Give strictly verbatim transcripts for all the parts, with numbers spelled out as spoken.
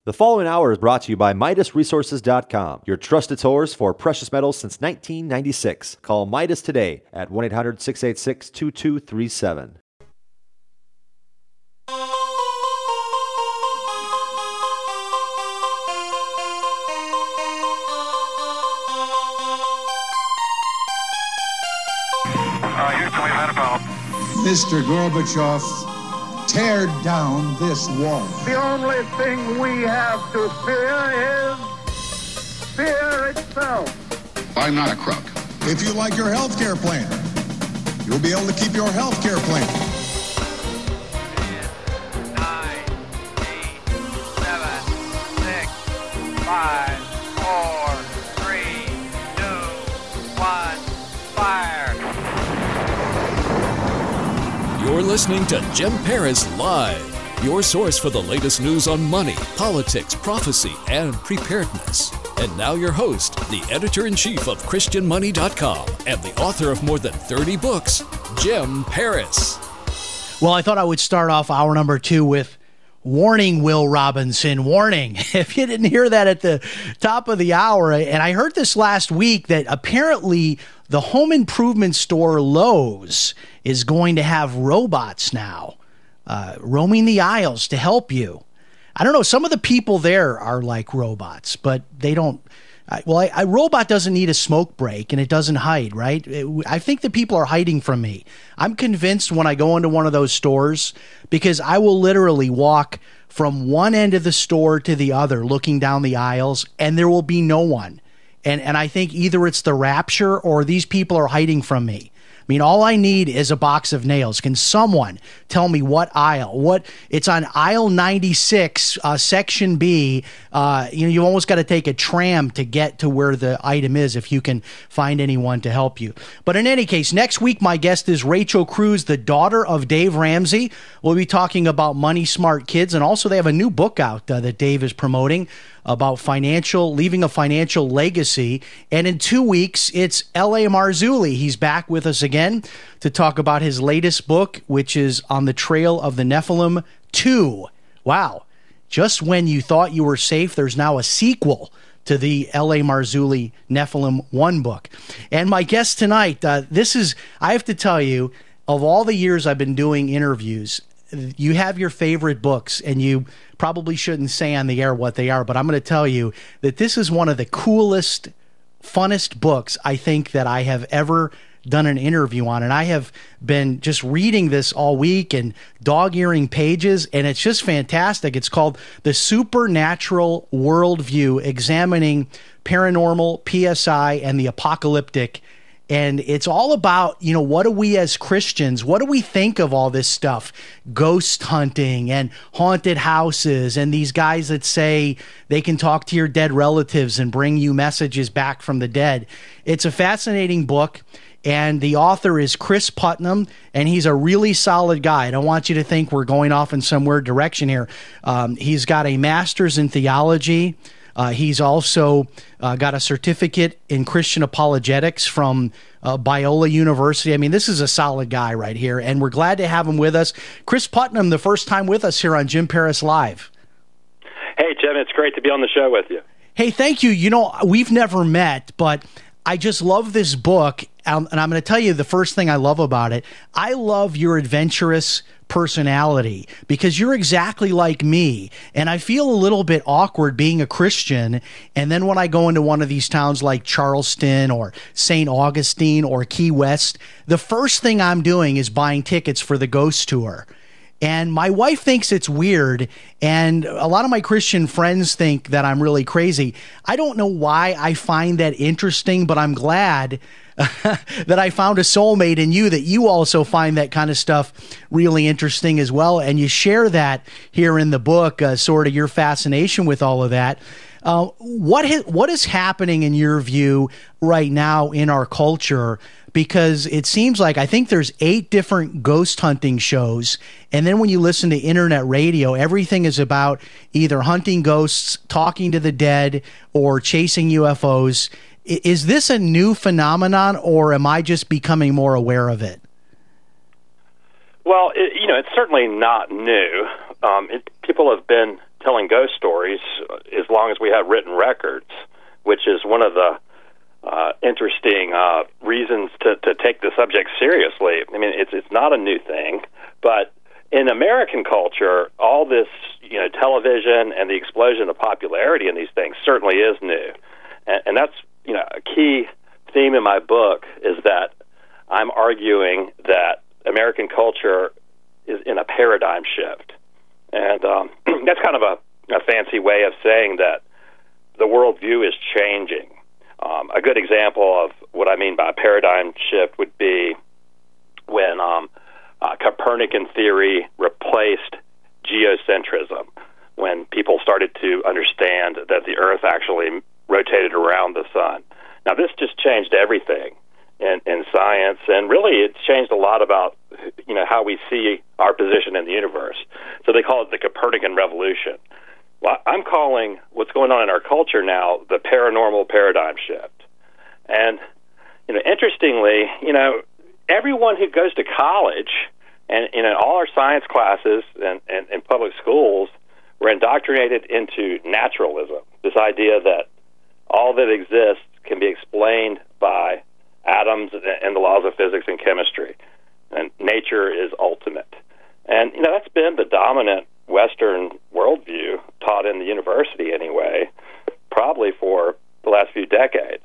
The following hour is brought to you by Midas Resources dot com, your trusted source for precious metals since nineteen ninety-six. Call Midas today at one eight hundred, six eight six, two two three seven. Mister Gorbachev, tear down this wall. The only thing we have to fear is fear itself. I'm not a crook. If you like your health care plan, you'll be able to keep your health care plan. ten, nine, eight, seven, six, five, four, three, two, one, fire. You're listening to Jim Paris Live, your source for the latest news on money, politics, prophecy, and preparedness. And now your host, the editor-in-chief of Christian Money dot com and the author of more than thirty books, Jim Paris. Well, I thought I would start off hour number two with warning, Will Robinson, warning. If you didn't hear that at the top of the hour, and I heard this last week that apparently the home improvement store Lowe's is going to have robots now uh, roaming the aisles to help you. I don't know. Some of the people there are like robots, but they don't. I, well, I, a robot doesn't need a smoke break and it doesn't hide, right? It, I think that people are hiding from me. I'm convinced when I go into one of those stores, because I will literally walk from one end of the store to the other looking down the aisles and there will be no one. And and I think either it's the rapture or these people are hiding from me. I mean, all I need is a box of nails. Can someone tell me what aisle? What it's on aisle ninety-six, uh, section B. Uh, you know, you almost got to take a tram to get to where the item is if you can find anyone to help you. But in any case, next week my guest is Rachel Cruz, the daughter of Dave Ramsey. We'll be talking about Money Smart Kids, and also they have a new book out uh, that Dave is promoting about financial, leaving a financial legacy. And in two weeks, it's L A Marzulli. He's back with us again to talk about his latest book, which is On the Trail of the Nephilim two. Wow. Just when you thought you were safe, there's now a sequel to the L A Marzulli Nephilim one book. And my guest tonight, uh, this is, I have to tell you, of all the years I've been doing interviews, you have your favorite books, and you probably shouldn't say on the air what they are, but I'm going to tell you that this is one of the coolest, funnest books I think that I have ever done an interview on. And I have been just reading this all week and dog-earing pages, and it's just fantastic. It's called The Supernatural Worldview, Examining Paranormal, P S I, and the Apocalyptic. And it's all about, you know, what do we as Christians, what do we think of all this stuff? Ghost hunting and haunted houses and these guys that say they can talk to your dead relatives and bring you messages back from the dead. It's a fascinating book. And the author is Chris Putnam, and he's a really solid guy. I don't want you to think we're going off in some weird direction here. Um, he's got a master's in theology. Uh, he's also uh, got a certificate in Christian apologetics from uh, Biola University. I mean, this is a solid guy right here, and we're glad to have him with us. Chris Putnam, the first time with us here on Jim Paris Live. Hey, Jim, it's great to be on the show with you. Hey, thank you. You know, we've never met, but I just love this book, um, and I'm going to tell you the first thing I love about it. I love your adventurous personality, because you're exactly like me, and I feel a little bit awkward being a Christian, and then when I go into one of these towns like Charleston or Saint Augustine or Key West, the first thing I'm doing is buying tickets for the ghost tour. And my wife thinks it's weird, and a lot of my Christian friends think that I'm really crazy. I don't know why I find that interesting, but I'm glad that I found a soulmate in you, that you also find that kind of stuff really interesting as well. And you share that here in the book, uh, sort of your fascination with all of that. Uh, what ha- what is happening in your view right now in our culture? Because it seems like, I think there's eight different ghost hunting shows. And then when you listen to internet radio, everything is about either hunting ghosts, talking to the dead, or chasing U F Os. Is this a new phenomenon, or am I just becoming more aware of it? Well, it, you know, it's certainly not new. Um, it, people have been telling ghost stories as long as we have written records, which is one of the uh, interesting uh, reasons to, to take the subject seriously. I mean, it's it's not a new thing, but in American culture, all this, you know, television and the explosion of popularity in these things certainly is new. And, and that's, you know, a key theme in my book is that I'm arguing that American culture is in a paradigm shift. And um, that's kind of a, a fancy way of saying that the worldview is changing. Um, a good example of what I mean by a paradigm shift would be when um, uh, Copernican theory replaced geocentrism, when people started to understand that the Earth actually rotated around the sun. Now, this just changed everything in, in science, and really it's changed a lot about, you know, how we see our position in the universe. So they call it the Copernican revolution. Well, I'm calling what's going on in our culture now the paranormal paradigm shift. And, you know, interestingly, you know, everyone who goes to college and, you know, all our science classes and, and, and public schools were indoctrinated into naturalism, this idea that all that exists can be explained by atoms and the laws of physics and chemistry, and nature is ultimate. And, you know, that's been the dominant Western worldview taught in the university anyway, probably for the last few decades.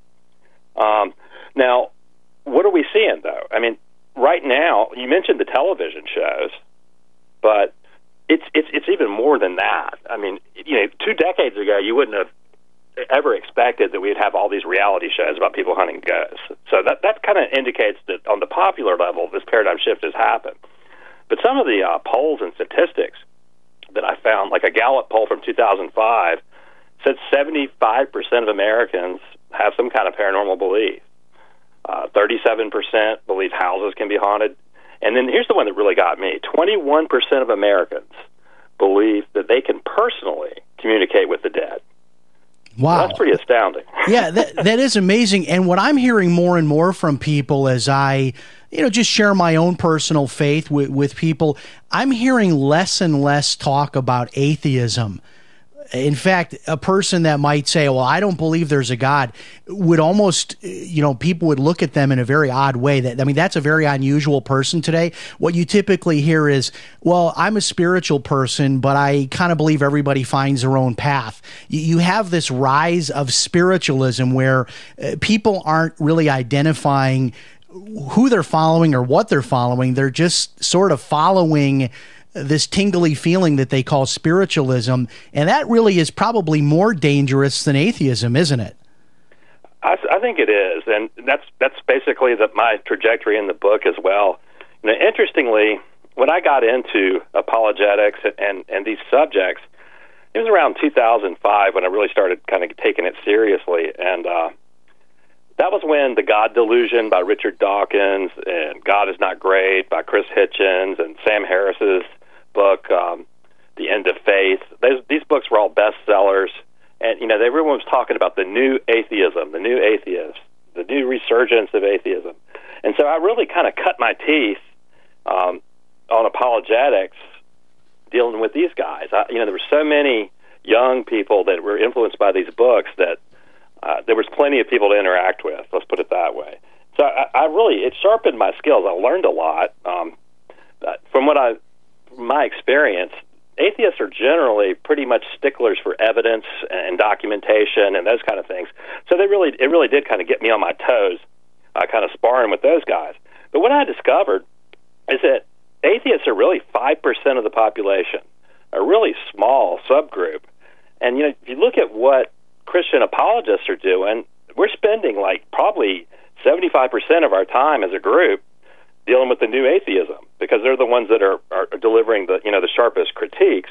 Um, now, what are we seeing, though? I mean, right now, you mentioned the television shows, but it's it's it's even more than that. I mean, you know, two decades ago, you wouldn't have ever expected that we'd have all these reality shows about people hunting ghosts. So that that kind of indicates that on the popular level, this paradigm shift has happened. But some of the uh, polls and statistics that I found, like a Gallup poll from two thousand five, said seventy-five percent of Americans have some kind of paranormal belief. Uh, thirty-seven percent believe houses can be haunted. And then here's the one that really got me. twenty-one percent of Americans believe that they can personally communicate with the dead. Wow. So that's pretty astounding. Yeah, that, that is amazing. And what I'm hearing more and more from people as I, you know, just share my own personal faith with, with people, I'm hearing less and less talk about atheism. In fact, a person that might say, well, I don't believe there's a God, would almost, you know, people would look at them in a very odd way. That I mean, that's a very unusual person today. What you typically hear is, well, I'm a spiritual person, but I kind of believe everybody finds their own path. You have this rise of spiritualism where uh, people aren't really identifying who they're following or what they're following. They're just sort of following this tingly feeling that they call spiritualism, and that really is probably more dangerous than atheism, isn't it? I, I think it is, and that's that's basically the, my trajectory in the book as well. You know, interestingly, when I got into apologetics and, and, and these subjects, it was around two thousand five when I really started kind of taking it seriously, and uh, that was when The God Delusion by Richard Dawkins and God Is Not Great by Chris Hitchens and Sam Harris's book, um, The End of Faith. Those, these books were all bestsellers, and you know, everyone was talking about the new atheism, the new atheist, the new resurgence of atheism. And so I really kind of cut my teeth um, on apologetics dealing with these guys. I, you know, there were so many young people that were influenced by these books that uh, there was plenty of people to interact with, let's put it that way. So I, I really, it sharpened my skills. I learned a lot. Um, from what I my experience, atheists are generally pretty much sticklers for evidence and documentation and those kind of things. So they really, it really did kind of get me on my toes, uh, kind of sparring with those guys. But what I discovered is that atheists are really five percent of the population, a really small subgroup. And, you know, if you look at what Christian apologists are doing, we're spending like probably seventy-five percent of our time as a group dealing with the new atheism, because they're the ones that are, are delivering the, you know, the sharpest critiques.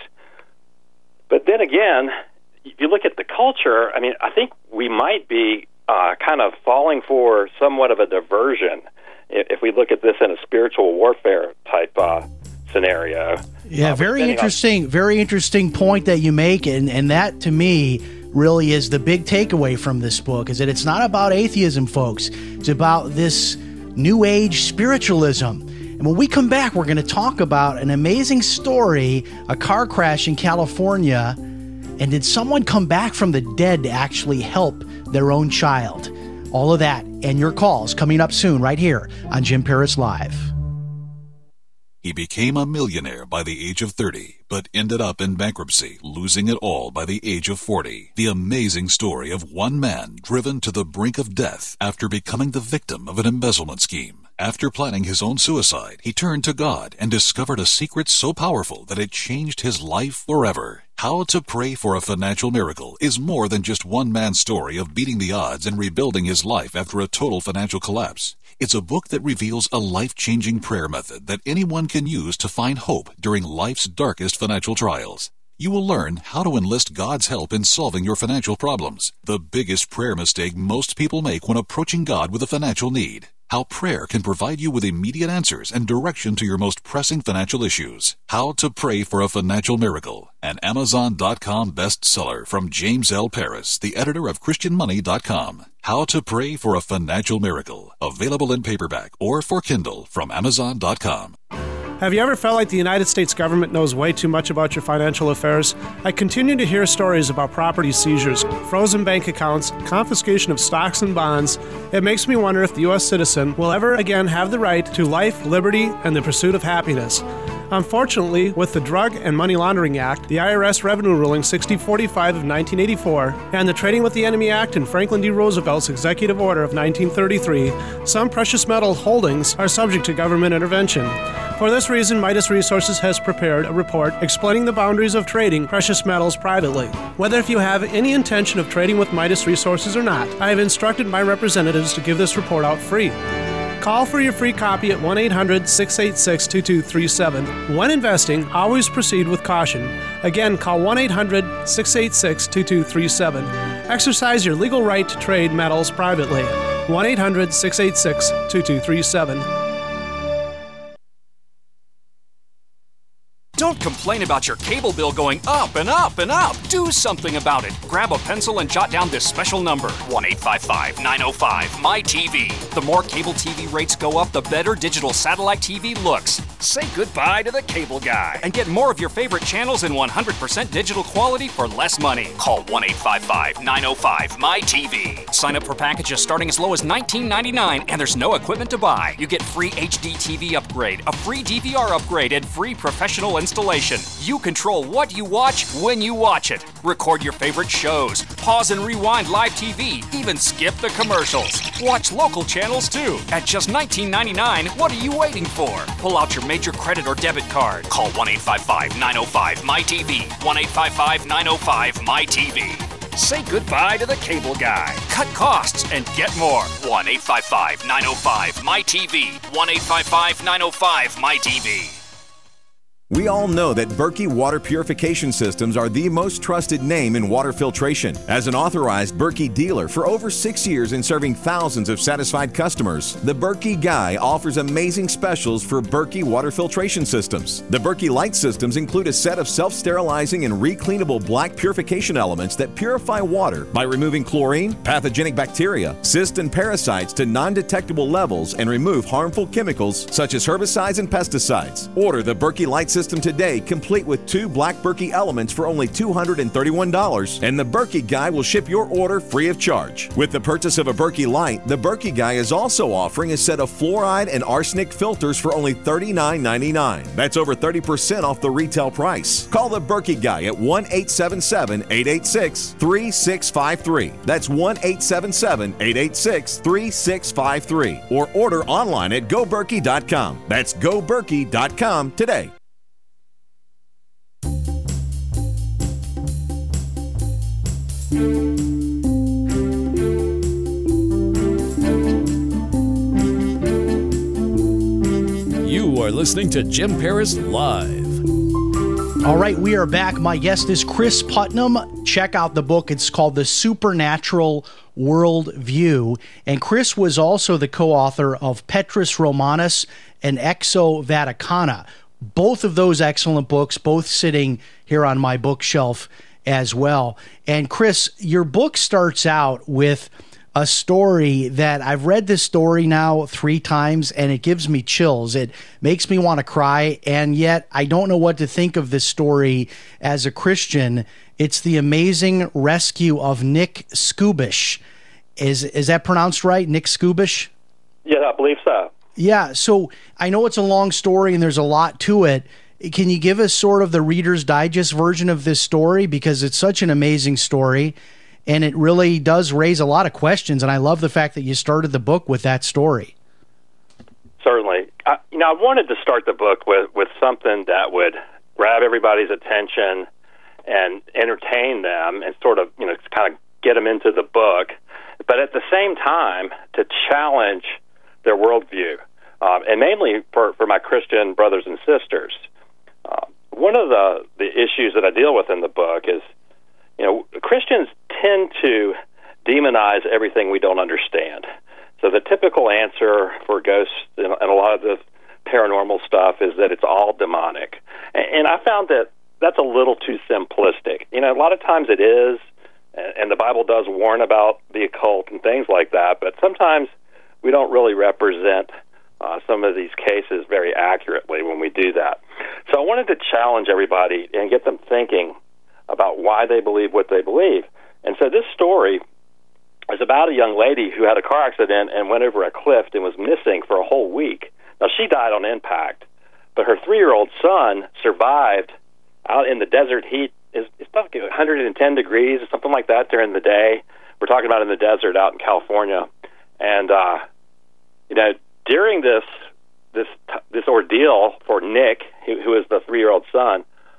But then again, if you look at the culture, I mean, I think we might be uh, kind of falling for somewhat of a diversion if, if we look at this in a spiritual warfare type uh, scenario. Yeah, uh, very interesting, on- very interesting point that you make, and, and that to me really is the big takeaway from this book, is that it's not about atheism, folks. It's about this New Age spiritualism. And when we come back, we're going to talk about an amazing story, a car crash in California. And did someone come back from the dead to actually help their own child? All of that and your calls coming up soon right here on Jim Paris Live. He became a millionaire by the age of thirty, but ended up in bankruptcy, losing it all by the age of forty. The amazing story of one man driven to the brink of death after becoming the victim of an embezzlement scheme. After planning his own suicide, he turned to God and discovered a secret so powerful that it changed his life forever. How to Pray for a Financial Miracle is more than just one man's story of beating the odds and rebuilding his life after a total financial collapse. It's a book that reveals a life-changing prayer method that anyone can use to find hope during life's darkest financial trials. You will learn how to enlist God's help in solving your financial problems, the biggest prayer mistake most people make when approaching God with a financial need. How prayer can provide you with immediate answers and direction to your most pressing financial issues. How to Pray for a Financial Miracle, an Amazon dot com bestseller from James L. Paris, the editor of Christian Money dot com. How to Pray for a Financial Miracle, available in paperback or for Kindle from Amazon dot com. Have you ever felt like the United States government knows way too much about your financial affairs? I continue to hear stories about property seizures, frozen bank accounts, confiscation of stocks and bonds. It makes me wonder if the U S citizen will ever again have the right to life, liberty, and the pursuit of happiness. Unfortunately, with the Drug and Money Laundering Act, the I R S Revenue Ruling sixty forty-five of nineteen eighty-four, and the Trading with the Enemy Act and Franklin D. Roosevelt's Executive Order of nineteen thirty-three, some precious metal holdings are subject to government intervention. For this reason, Midas Resources has prepared a report explaining the boundaries of trading precious metals privately. Whether if you have any intention of trading with Midas Resources or not, I have instructed my representatives to give this report out free. Call for your free copy at one eight hundred, six eight six, two two three seven. When investing, always proceed with caution. Again, call one eight hundred, six eight six, two two three seven. Exercise your legal right to trade metals privately. one eight hundred, six eight six, two two three seven. Don't complain about your cable bill going up and up and up. Do something about it. Grab a pencil and jot down this special number, one eight five five, nine oh five, M Y T V. The more cable T V rates go up, the better digital satellite T V looks. Say goodbye to the cable guy and get more of your favorite channels in one hundred percent digital quality for less money. Call one eight five five, nine oh five, M Y T V. Sign up for packages starting as low as nineteen ninety-nine, and there's no equipment to buy. You get free H D T V upgrade, a free D V R upgrade, and free professional installation. You control what you watch when you watch it. Record your favorite shows, pause and rewind live T V, even skip the commercials. Watch local channels too. At just nineteen ninety-nine, what are you waiting for? Pull out your major credit or debit card. Call one eight five five, nine oh five, M Y T V. one eight five five, nine oh five, M Y T V. Say goodbye to the cable guy. Cut costs and get more. one eight five five, nine oh five, M Y T V. one eight five five, nine oh five, M Y T V. We all know that Berkey Water Purification Systems are the most trusted name in water filtration. As an authorized Berkey dealer for over six years and serving thousands of satisfied customers, the Berkey Guy offers amazing specials for Berkey Water Filtration Systems. The Berkey Light Systems include a set of self-sterilizing and recleanable black purification elements that purify water by removing chlorine, pathogenic bacteria, cysts, and parasites to non-detectable levels and remove harmful chemicals such as herbicides and pesticides. Order the Berkey Light System today, complete with two black Berkey elements for only two hundred thirty-one dollars, and the Berkey Guy will ship your order free of charge. With the purchase of a Berkey Light, the Berkey Guy is also offering a set of fluoride and arsenic filters for only thirty-nine ninety-nine. That's over thirty percent off the retail price. Call the Berkey Guy at one eight seven seven, eight eight six, three six five three. That's one eight seven seven, eight eight six, three six five three. Or order online at go berkey dot com. That's go berkey dot com today. You are listening to Jim Paris Live. All right, we are back. My guest is Chris Putnam. Check out the book. It's called The Supernatural World View. And Chris was also the co-author of Petrus Romanus and Exo Vaticana. Both of those excellent books, both sitting here on my bookshelf as well. And Chris, your book starts out with a story that I've read this story now three times, and it gives me chills. It makes me want to cry, and yet I don't know what to think of this story as a Christian. It's the amazing rescue of Nick Skubish. Is is that pronounced right, Nick Skubish? Yeah, I believe so. Yeah, so I know it's a long story and there's a lot to it. Can you give us sort of the Reader's Digest version of this story? Because it's such an amazing story, and it really does raise a lot of questions, and I love the fact that you started the book with that story. Certainly. I, you know, I wanted to start the book with, with something that would grab everybody's attention and entertain them and sort of, you know, kind of get them into the book, but at the same time to challenge their worldview, um, and mainly for, for my Christian brothers and sisters. Uh, one of the, the issues that I deal with in the book is, you know, Christians tend to demonize everything we don't understand. So the typical answer for ghosts and, and a lot of the paranormal stuff is that it's all demonic. And, and I found that that's a little too simplistic. You know, a lot of times it is, and, and the Bible does warn about the occult and things like that, but sometimes we don't really represent uh, some of these cases very accurately when we do that. So I wanted to challenge everybody and get them thinking about why they believe what they believe. And so this story is about a young lady who had a car accident and went over a cliff and was missing for a whole week. Now, she died on impact, but her three-year-old son survived out in the desert heat. It's about one hundred ten degrees or something like that during the day. We're talking about in the desert out in California. And, uh, you know, during this this this ordeal for Nick, who, who is the three-year-old son,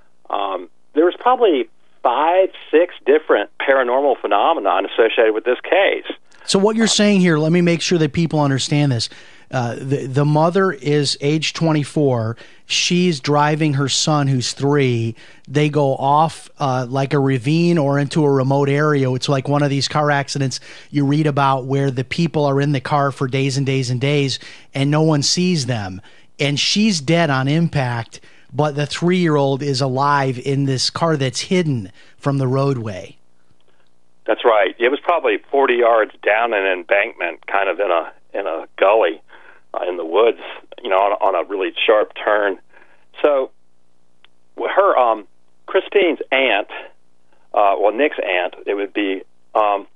um, there was probably five, six different paranormal phenomenon associated with this case. So what you're saying here, let me make sure that people understand this. Uh, the, the mother is age twenty-four. She's driving her son, who's three. They go off uh, like a ravine or into a remote area. It's like one of these car accidents you read about where the people are in the car for days and days and days, and no one sees them. And she's dead on impact, but the three-year-old is alive in this car that's hidden from the roadway. That's right. It was probably forty yards down an embankment, kind of in a in a gully uh, in the woods, you know, on, on a really sharp turn. So her, um, Christine's aunt, uh, well, Nick's aunt, it would be, um,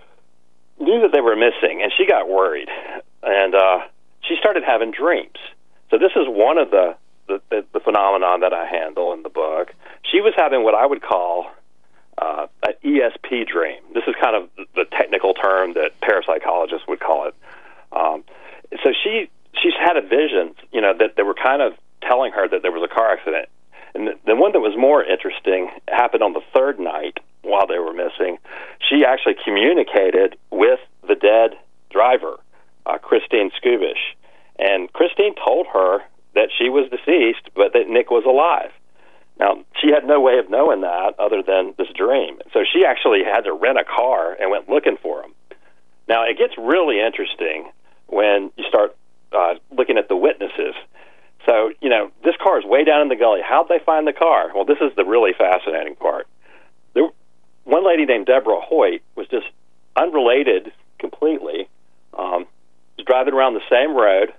knew that they were missing, and she got worried, and uh, she started having dreams. So this is one of the the, the the phenomenon that I handle in the book. She was having what I would call uh, an E S P dream. This is kind of the technical term that parapsychologists would call it. Um, so she she's had a vision, you know, that they were kind of telling her that there was a car accident. And the, the one that was more interesting happened on the third night while they were missing. She actually communicated with the dead driver, uh, Christine Skubish. And Christine told her that she was deceased, but that Nick was alive. Now, she had no way of knowing that other than this dream. So she actually had to rent a car and went looking for him. Now, it gets really interesting when you start uh, looking at the witnesses. So, you know, this car is way down in the gully. How'd they find the car? Well, this is the really fascinating part. There, one lady named Deborah Hoyt was just unrelated completely. Um, was driving around the same road,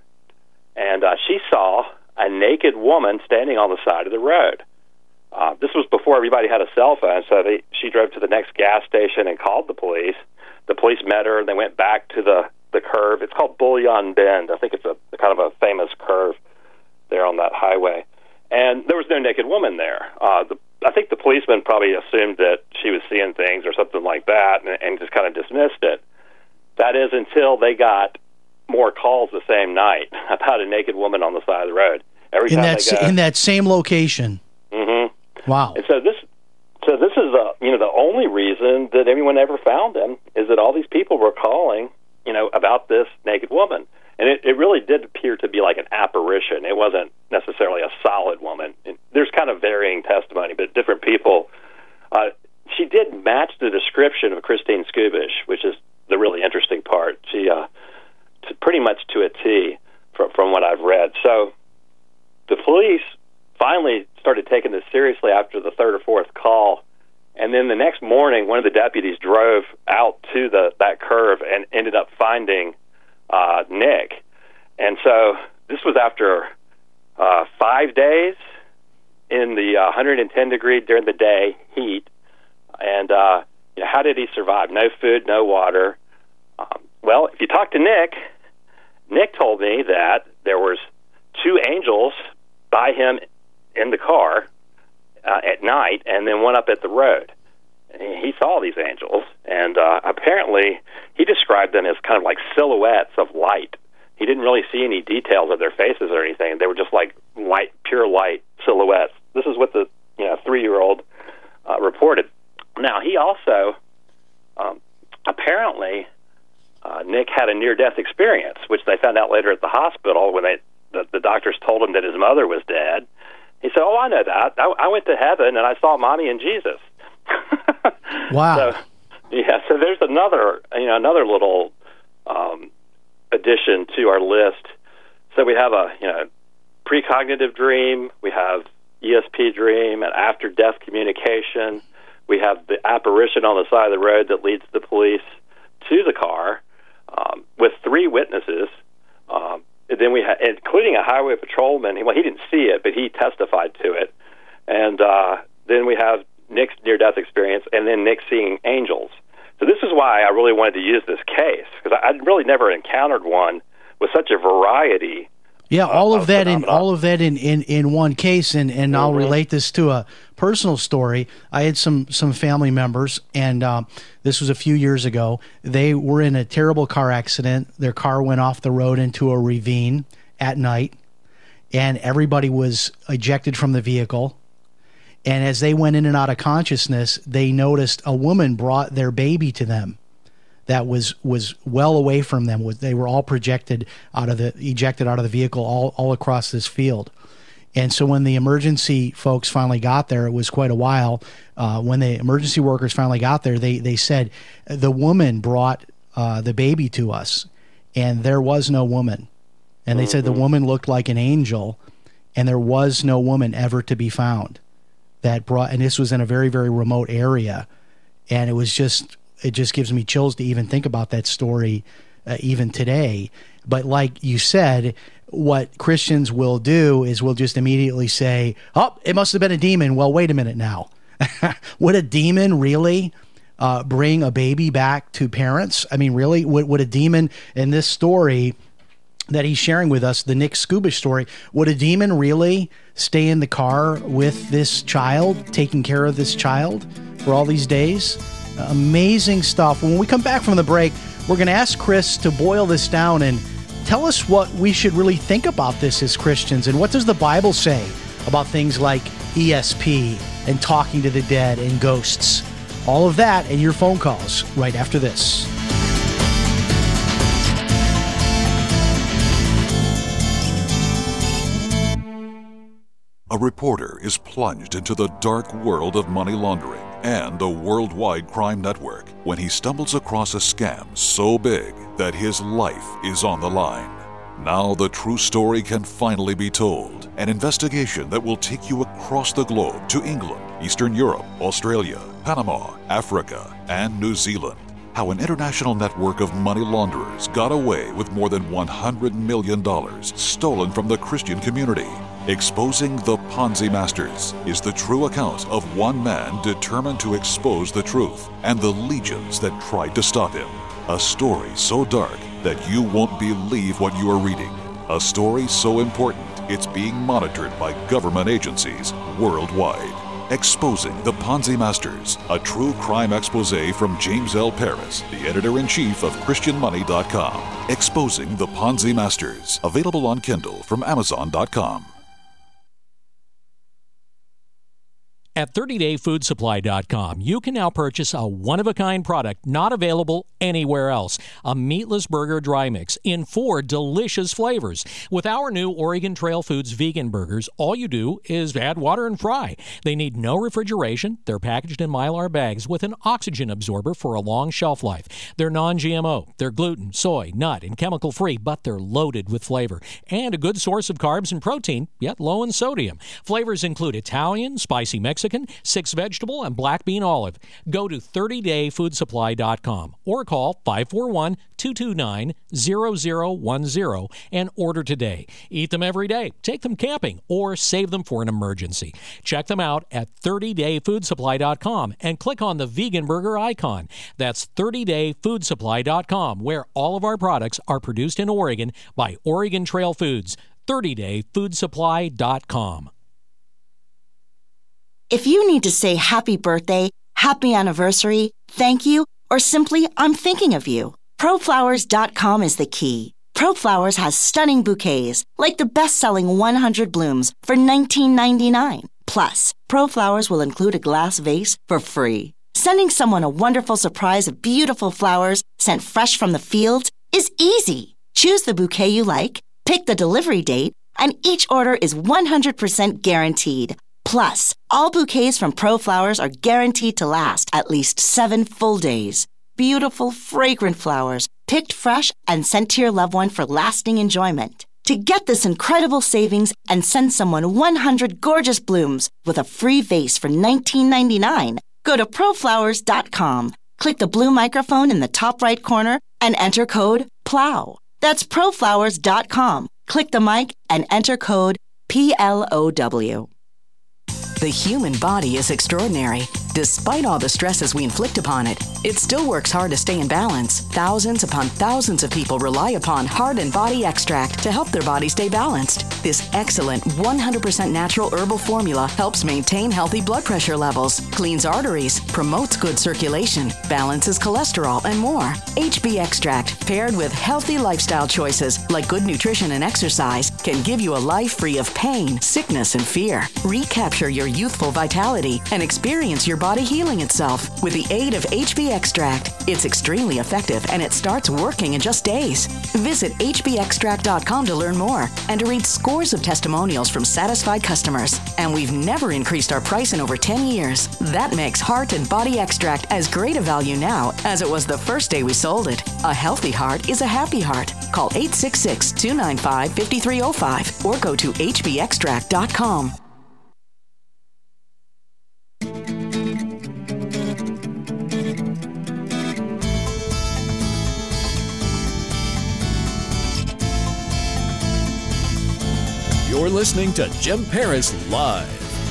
and uh, she saw a naked woman standing on the side of the road. Uh, this was before everybody had a cell phone, so they, she drove to the next gas station and called the police. The police met her, and they went back to the, the curve. It's called Bullion Bend. I think it's a kind of a famous curve there on that highway. And there was no naked woman there. Uh, the, I think the policeman probably assumed that she was seeing things or something like that and, and just kind of dismissed it. That is until they got more calls the same night about a naked woman on the side of the road. Every in time that they go, in that same location. Mm-hmm. Wow. And so this, so this is the you know the only reason that anyone ever found them is that all these people were calling you know about this naked woman, and it, it really did appear to be like an apparition. It wasn't necessarily a solid woman. It, there's kind of varying testimony, but different people. Uh, she did match the description of Christine Skubish, which is the really interesting part. She uh, to pretty much to a T from from what I've read. So the police finally started taking this seriously after the third or fourth call, And then the next morning, one of the deputies drove out to the that curve and ended up finding uh, Nick. And so this was after uh, five days in the uh, one hundred ten degree during the day heat. And uh, you know, how did he survive? No food, no water. Um, well, if you talk to Nick, Nick told me that there was two angels by him in the car uh, at night, and then one up at the road. And he saw these angels, and uh, apparently he described them as kind of like silhouettes of light. He didn't really see any details of their faces or anything. They were just like light, pure light silhouettes. This is what the you know three-year-old uh, reported. Now, he also, um, apparently, uh, Nick had a near-death experience, which they found out later at the hospital when they the, the doctors told him that his mother was dead. He said, oh, I know that. I, I went to heaven, and I saw Mommy and Jesus. Wow. So, yeah, so there's another, you know, another little um, addition to our list. So we have a, you know, precognitive dream, we have E S P dream, and after-death communication. We have the apparition on the side of the road that leads the police to the car um, with three witnesses. Um, and then we ha- including a highway patrolman. Well, he didn't see it, but he testified to it. And uh, then we have Nick's near-death experience, and then Nick seeing angels. So this is why I really wanted to use this case, because I I'd really never encountered one with such a variety. Yeah, all of, of that phenomena. in all of that in, in, in one case, and, and mm-hmm. I'll relate this to a personal story. I had some some family members, and um, this was a few years ago. They were in a terrible car accident. Their car went off the road into a ravine at night, and everybody was ejected from the vehicle. And as they went in and out of consciousness, they noticed a woman brought their baby to them that was was well away from them. They were all projected out of the ejected out of the vehicle all, all across this field. And so when the emergency folks finally got there, it was quite a while. Uh, when the emergency workers finally got there, they they said the woman brought uh, the baby to us, and there was no woman. And they mm-hmm. said the woman looked like an angel, and there was no woman ever to be found that brought. And this was in a very very remote area, and it was just. It just gives me chills to even think about that story uh, even today. But like you said, what Christians will do is we'll just immediately say, oh, it must have been a demon. Well, wait a minute now. Would a demon really uh, bring a baby back to parents? I mean, really? Would, would a demon in this story that he's sharing with us, the Nick Skubish story, would a demon really stay in the car with this child, taking care of this child for all these days? Amazing stuff. When we come back from the break, we're going to ask Chris to boil this down and tell us what we should really think about this as Christians, and what does the Bible say about things like E S P and talking to the dead and ghosts. All of that and your phone calls right after this. A reporter is plunged into the dark world of money laundering and a worldwide crime network when he stumbles across a scam so big that his life is on the line. Now the true story can finally be told. An investigation that will take you across the globe to England, Eastern Europe, Australia, Panama, Africa, and New Zealand. How an international network of money launderers got away with more than one hundred million dollars stolen from the Christian community. Exposing the Ponzi Masters is the true account of one man determined to expose the truth and the legions that tried to stop him. A story so dark that you won't believe what you are reading. A story so important it's being monitored by government agencies worldwide. Exposing the Ponzi Masters, a true crime expose from James L. Paris, the editor-in-chief of Christian Money dot com. Exposing the Ponzi Masters, available on Kindle from Amazon dot com. At thirty day food supply dot com, you can now purchase a one-of-a-kind product not available anywhere else. A meatless burger dry mix in four delicious flavors. With our new Oregon Trail Foods vegan burgers, all you do is add water and fry. They need no refrigeration. They're packaged in Mylar bags with an oxygen absorber for a long shelf life. They're non-G M O. They're gluten, soy, nut, and chemical-free, but they're loaded with flavor. And a good source of carbs and protein, yet low in sodium. Flavors include Italian, spicy Mexican, Mexican, six vegetable, and black bean olive. Go to thirty day food supply dot com or call five four one, two two nine, zero zero one zero and order today. Eat them every day, take them camping, or save them for an emergency. Check them out at thirty day food supply dot com and click on the vegan burger icon. That's thirty day food supply dot com, where all of our products are produced in Oregon by Oregon Trail Foods. thirty day food supply dot com. If you need to say happy birthday, happy anniversary, thank you, or simply I'm thinking of you, pro flowers dot com is the key. ProFlowers has stunning bouquets, like the best-selling one hundred blooms for nineteen ninety-nine. Plus, ProFlowers will include a glass vase for free. Sending someone a wonderful surprise of beautiful flowers sent fresh from the fields is easy. Choose the bouquet you like, pick the delivery date, and each order is one hundred percent guaranteed. Plus, all bouquets from ProFlowers are guaranteed to last at least seven full days. Beautiful, fragrant flowers, picked fresh and sent to your loved one for lasting enjoyment. To get this incredible savings and send someone one hundred gorgeous blooms with a free vase for nineteen ninety-nine, go to pro flowers dot com, click the blue microphone in the top right corner, and enter code PLOW. That's pro flowers dot com. Click the mic and enter code P L O W. The human body is extraordinary. Despite all the stresses we inflict upon it, it still works hard to stay in balance. Thousands upon thousands of people rely upon Heart and Body Extract to help their body stay balanced. This excellent one hundred percent natural herbal formula helps maintain healthy blood pressure levels, cleans arteries, promotes good circulation, balances cholesterol, and more. H B Extract, paired with healthy lifestyle choices like good nutrition and exercise, can give you a life free of pain, sickness, and fear. Recapture your youthful vitality and experience your body healing itself with the aid of H B Extract. It's extremely effective and it starts working in just days. Visit H B extract dot com to learn more and to read scores of testimonials from satisfied customers. And we've never increased our price in over ten years. That makes Heart and Body Extract as great a value now as it was the first day we sold it. A healthy heart is a happy heart. Call eight six six, two nine five, five three zero five or go to H B extract dot com. You're listening to Jim Paris Live.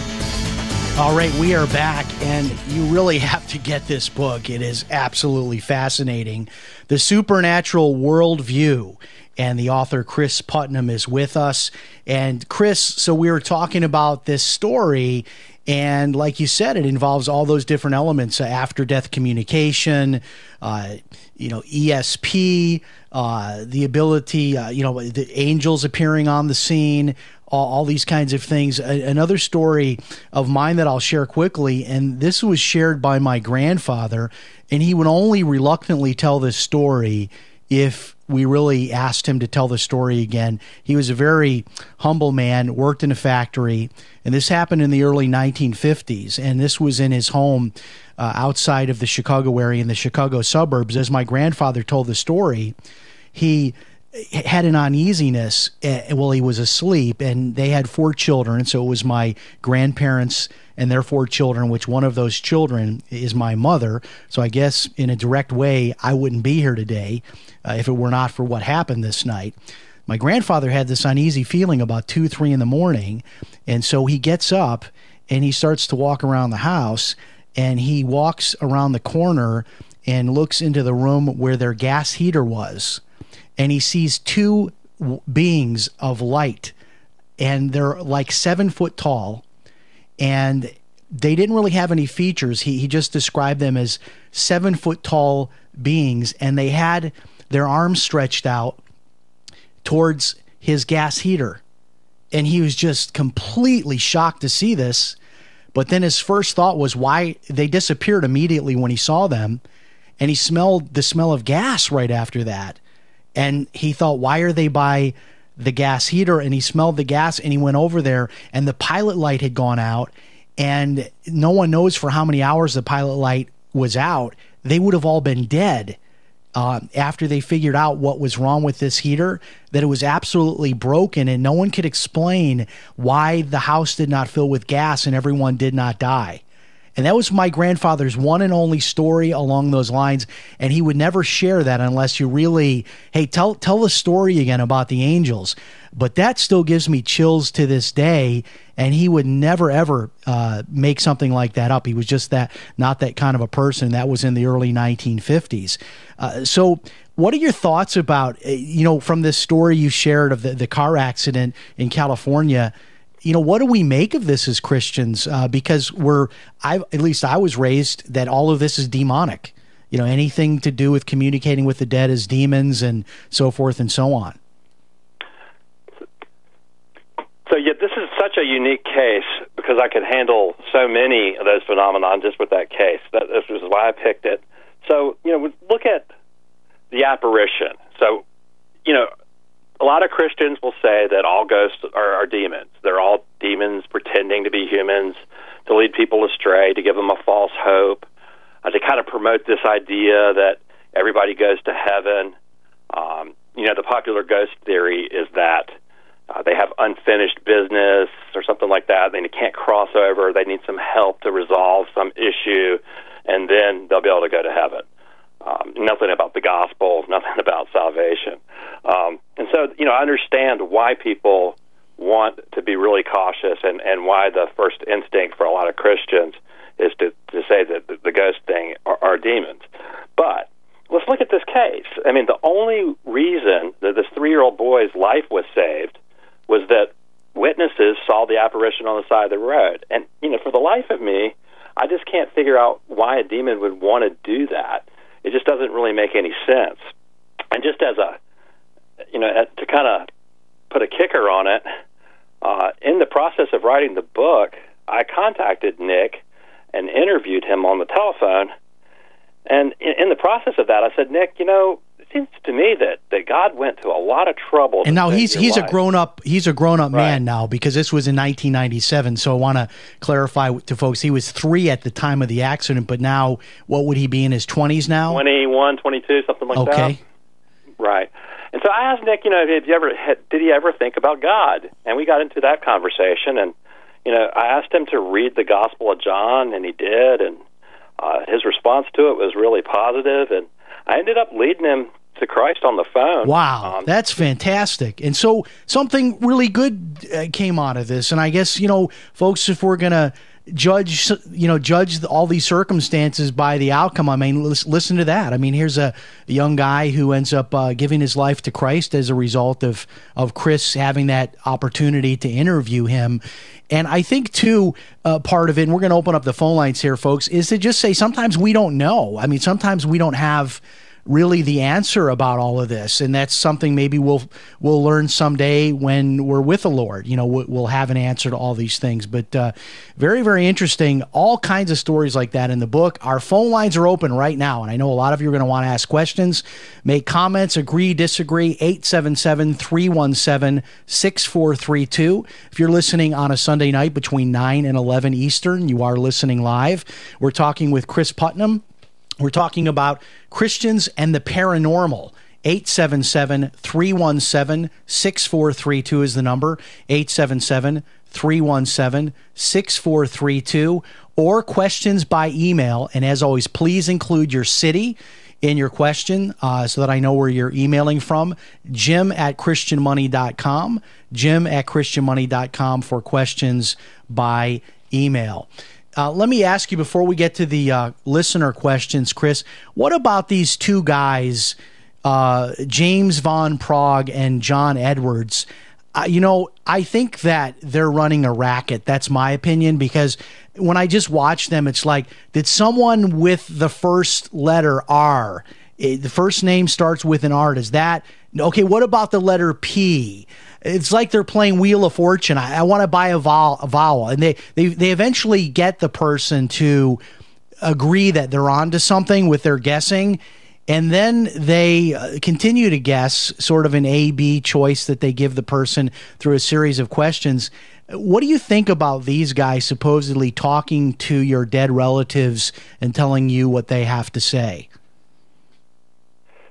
All right, we are back, and you really have to get this book. It is absolutely fascinating. The Supernatural Worldview, and the author Chris Putnam is with us. And Chris, so we were talking about this story, and like you said, it involves all those different elements: uh, after-death communication, uh, you know, E S P, uh, the ability, uh, you know, the angels appearing on the scene, all, all these kinds of things. A- another story of mine that I'll share quickly, and this was shared by my grandfather, and he would only reluctantly tell this story if we really asked him to tell the story again. He was a very humble man, worked in a factory, and this happened in the early nineteen fifties, and this was in his home uh, outside of the Chicago area in the Chicago suburbs. As my grandfather told the story, he had an uneasiness uh, while he was asleep, and they had four children, so it was my grandparents and their four children, which one of those children is my mother. So I guess in a direct way, I wouldn't be here today uh, if it were not for what happened this night. My grandfather had this uneasy feeling about two, three in the morning, and so he gets up and he starts to walk around the house, and he walks around the corner and looks into the room where their gas heater was, and he sees two w- beings of light, and they're like seven foot tall, and they didn't really have any features. He he just described them as seven foot tall beings, and they had their arms stretched out towards his gas heater. And he was just completely shocked to see this. But then his first thought was why they disappeared immediately when he saw them. And he smelled the smell of gas right after that. And he thought, why are they by the gas heater? And he smelled the gas, and he went over there, and the pilot light had gone out, and no one knows for how many hours the pilot light was out. They would have all been dead uh, after they figured out what was wrong with this heater, that it was absolutely broken and no one could explain why the house did not fill with gas and everyone did not die. And that was my grandfather's one and only story along those lines. And he would never share that unless you really, hey, tell tell the story again about the angels. But that still gives me chills to this day. And he would never, ever uh, make something like that up. He was just that, not that kind of a person. That was in the early nineteen fifties. Uh, so what are your thoughts about, you know, from this story you shared of the, the car accident in California? You know, what do we make of this as Christians? Uh, because we're, I at least I was raised that all of this is demonic. You know, anything to do with communicating with the dead is demons and so forth and so on. So, yeah, this is such a unique case because I could handle so many of those phenomena just with that case. That, this is why I picked it. So, you know, look at the apparition. So, you know, a lot of Christians will say that all ghosts are, are demons. They're all demons pretending to be humans, to lead people astray, to give them a false hope, uh, to kind of promote this idea that everybody goes to heaven. Um, you know, the popular ghost theory is that uh, they have unfinished business or something like that. They can't cross over. They need some help to resolve some issue, and then they'll be able to go to heaven. Um, nothing about the gospel, nothing about salvation. Um, and so, you know, I understand why people want to be really cautious and, and why the first instinct for a lot of Christians is to, to say that the, the ghost thing are, are demons. But let's look at this case. I mean, the only reason that this three-year-old boy's life was saved was that witnesses saw the apparition on the side of the road. And, you know, for the life of me, I just can't figure out why a demon would want to do that. It just doesn't really make any sense. And just as a, you know, to kind of put a kicker on it, uh, in the process of writing the book, I contacted Nick and interviewed him on the telephone. And in, in the process of that, I said, Nick, you know, it seems to me that, that God went to a lot of trouble. And now he's he's life. a grown up he's a grown up Right. man now, because this was in nineteen ninety-seven. So I want to clarify to folks, he was three at the time of the accident, but now what would he be in his twenties now? twenty-one, twenty-two, something like that. Okay. Right. And so I asked Nick, you know, did you ever had, did he ever think about God? And we got into that conversation, and you know, I asked him to read the Gospel of John, and he did, and uh, his response to it was really positive, and I ended up leading him to Christ on the phone. Wow, um, that's fantastic. And so something really good uh, came out of this. And I guess, you know, folks, if we're going to judge, you know, judge all these circumstances by the outcome, I mean, listen, listen to that. I mean, here's a, a young guy who ends up uh, giving his life to Christ as a result of, of Chris having that opportunity to interview him. And I think, too, uh, part of it, and we're going to open up the phone lines here, folks, is to just say sometimes we don't know. I mean, sometimes we don't have really the answer about all of this, and that's something maybe we'll we'll learn someday when we're with the Lord. You know, we'll have an answer to all these things. But uh, very, very interesting. All kinds of stories like that in the book. Our phone lines are open right now, and I know a lot of you are going to want to ask questions, make comments, agree, disagree. eight seven seven, three one seven, six four three two. If you're listening on a Sunday night between nine and eleven Eastern, you are listening live. We're talking with Chris Putnam. We're talking about Christians and the paranormal. eight seven seven, three one seven, six four three two is the number. eight seven seven, three one seven, six four three two. Or questions by email. And as always, please include your city in your question uh, so that I know where you're emailing from. Jim at Christian Money dot com. Jim at Christian Money dot com for questions by email. Uh, let me ask you before we get to the uh, listener questions, Chris, what about these two guys, uh, James Von Prague and John Edwards? Uh, you know, I think that they're running a racket. That's my opinion, because when I just watch them, it's like, did someone with the first letter R, it, the first name starts with an R, does that, okay, what about the letter P? It's like they're playing Wheel of Fortune. I, I want to buy a vowel, a vowel. And they, they, they eventually get the person to agree that they're onto something with their guessing. And then they uh, continue to guess, sort of an A B choice that they give the person through a series of questions. What do you think about these guys supposedly talking to your dead relatives and telling you what they have to say?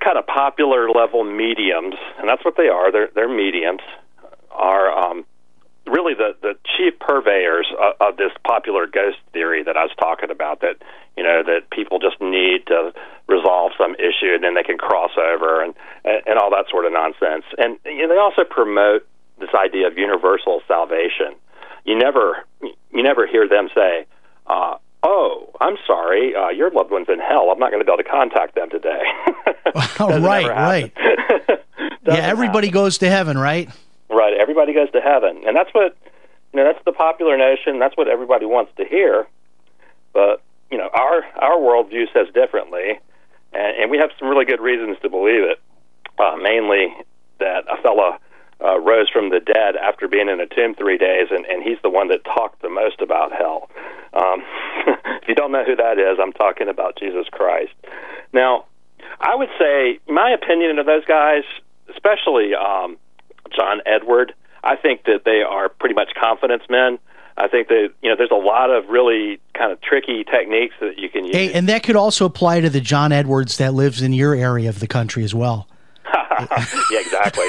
kind of popular level mediums, and that's what they are, they're, they're mediums, are um, really the, the chief purveyors of, of this popular ghost theory that I was talking about, that, you know, that people just need to resolve some issue and then they can cross over and, and all that sort of nonsense. And you know, they also promote this idea of universal salvation. You never, you never hear them say, uh, oh, I'm sorry, uh, your loved one's in hell. I'm not going to be able to contact them today. Oh, right, right. Yeah, everybody happen. goes to heaven, right? Right, everybody goes to heaven. And that's what, you know, that's the popular notion. That's what everybody wants to hear. But, you know, our, our worldview says differently, and, and we have some really good reasons to believe it, uh, mainly that a fellow uh, rose from the dead after being in a tomb three days, and, and he's the one that talked the most about hell. Um, if you don't know who that is, I'm talking about Jesus Christ. Now, I would say, my opinion of those guys, especially um, John Edward, I think that they are pretty much confidence men. I think that, you know, there's a lot of really kind of tricky techniques that you can use. Hey, and that could also apply to the John Edwards that lives in your area of the country as well. Yeah, exactly.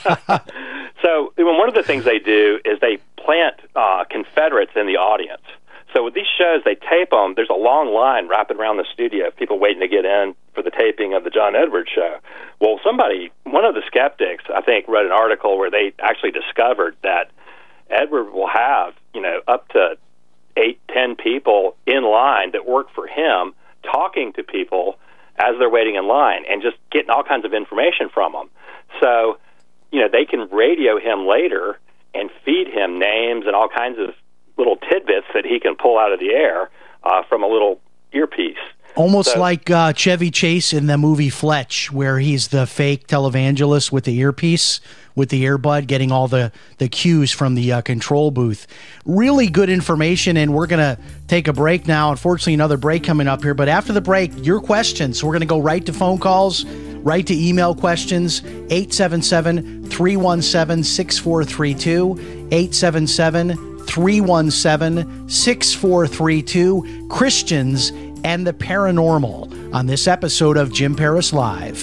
So one of the things they do is they plant uh, Confederates in the audience. So with these shows, they tape them. There's a long line wrapping around the studio of people waiting to get in for the taping of the John Edwards show. Well, somebody, one of the skeptics, I think, wrote an article where they actually discovered that Edward will have, you know, up to eight, ten people in line that work for him, talking to people as they're waiting in line and just getting all kinds of information from them. So, you know, they can radio him later and feed him names and all kinds of little tidbits that he can pull out of the air uh, from a little earpiece. Almost so, like uh, Chevy Chase in the movie Fletch, where he's the fake televangelist with the earpiece, with the earbud, getting all the, the cues from the uh, control booth. Really good information, and we're going to take a break now. Unfortunately, another break coming up here, but after the break, your questions. So we're going to go right to phone calls, right to email questions, eight seven seven, three one seven, six four three two, eight seven seven, three one seven, six four three two, Christians and the Paranormal on this episode of Jim Paris Live.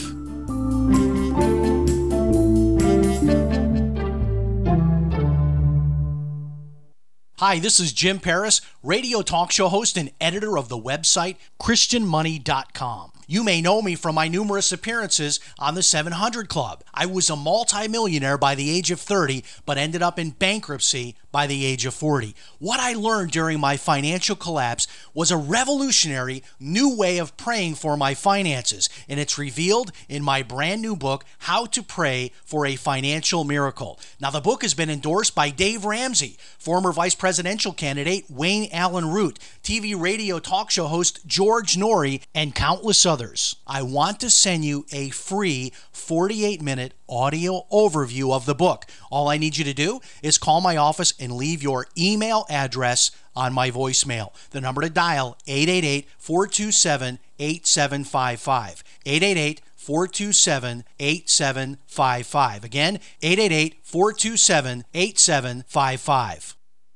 Hi, this is Jim Paris, radio talk show host and editor of the website Christian Money dot com. You may know me from my numerous appearances on the seven hundred Club. I was a multimillionaire by the age of thirty, but ended up in bankruptcy by the age of forty. What I learned during my financial collapse was a revolutionary new way of praying for my finances, and it's revealed in my brand new book, How to Pray for a Financial Miracle. Now, the book has been endorsed by Dave Ramsey, former vice presidential candidate Wayne Allen Root, T V radio talk show host George Norrie, and countless others. I want to send you a free forty-eight minute audio overview of the book. All I need you to do is call my office and leave your email address on my voicemail. The number to dial, eight eight eight, four two seven, eight seven five five. eight eight eight, four two seven, eight seven five five. Again, eight eight eight, four two seven, eight seven five five.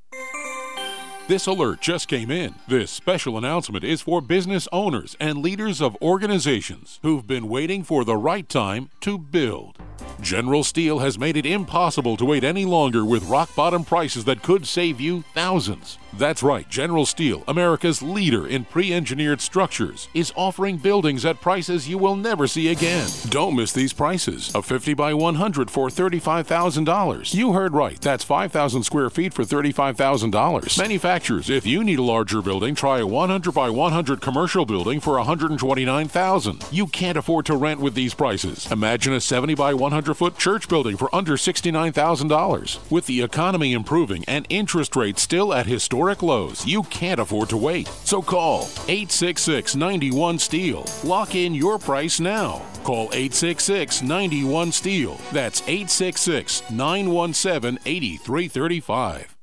This alert just came in. This special announcement is for business owners and leaders of organizations who've been waiting for the right time to build. General Steel has made it impossible to wait any longer with rock-bottom prices that could save you thousands. That's right, General Steel, America's leader in pre-engineered structures, is offering buildings at prices you will never see again. Don't miss these prices. A fifty by one hundred for thirty-five thousand dollars. You heard right, that's five thousand square feet for thirty-five thousand dollars. Manufacturers, if you need a larger building, try a one hundred by one hundred commercial building for one hundred twenty-nine thousand dollars. You can't afford to rent with these prices. Imagine a seventy by one hundred foot church building for under sixty-nine thousand dollars. With the economy improving and interest rates still at historic lows, you can't afford to wait. So call eight six six, nine one, STEEL. Lock in your price now. Call eight six six, nine one, STEEL. That's eight six six, nine one seven, eight three three five.